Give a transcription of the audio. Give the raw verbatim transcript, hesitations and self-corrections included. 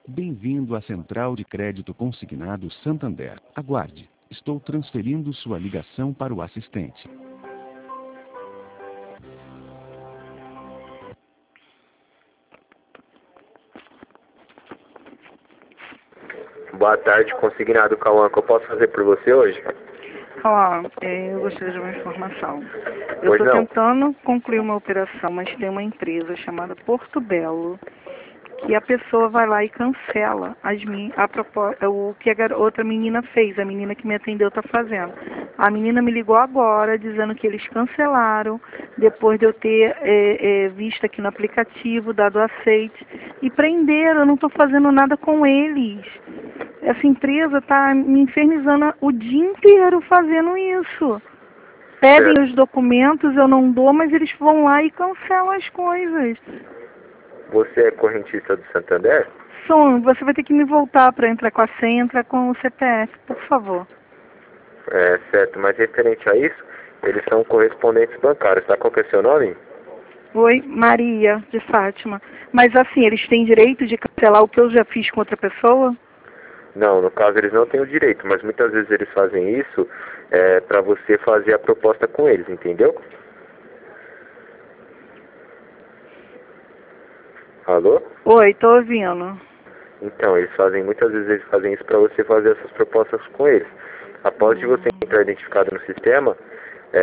Bem-vindo à Central de Crédito Consignado Santander. Aguarde. Estou transferindo sua ligação para o assistente. Boa tarde, consignado Cauã, que eu posso fazer por você hoje? Ó, é, eu gostaria de uma informação. Eu Pois estou não. tentando concluir uma operação, mas tem uma empresa chamada Porto Belo, que a pessoa vai lá e cancela as min a propó o que a gar outra menina fez, a menina que me atendeu está fazendo. A menina me ligou agora dizendo que eles cancelaram, depois de eu ter é, é, visto aqui no aplicativo, dado aceite, e prenderam, eu não estou fazendo nada com eles. Essa empresa está me infernizando o dia inteiro fazendo isso. Pedem Certo. os documentos, eu não dou, mas eles vão lá e cancelam as coisas. Você é correntista do Santander? Som, você vai ter que me voltar para entrar com a senha, entrar com o C P F, por favor. É, certo, mas referente a isso, eles são correspondentes bancários, tá? Qual que é seu nome? Oi, Maria de Fátima. Mas assim, eles têm direito de cancelar o que eu já fiz com outra pessoa? Não, no caso eles não têm o direito, mas muitas vezes eles fazem isso é, para você fazer a proposta com eles, entendeu? Alô? Oi, tô ouvindo. Então, eles fazem, muitas vezes eles fazem isso para você fazer essas propostas com eles. Após de você Hum. entrar identificado no sistema,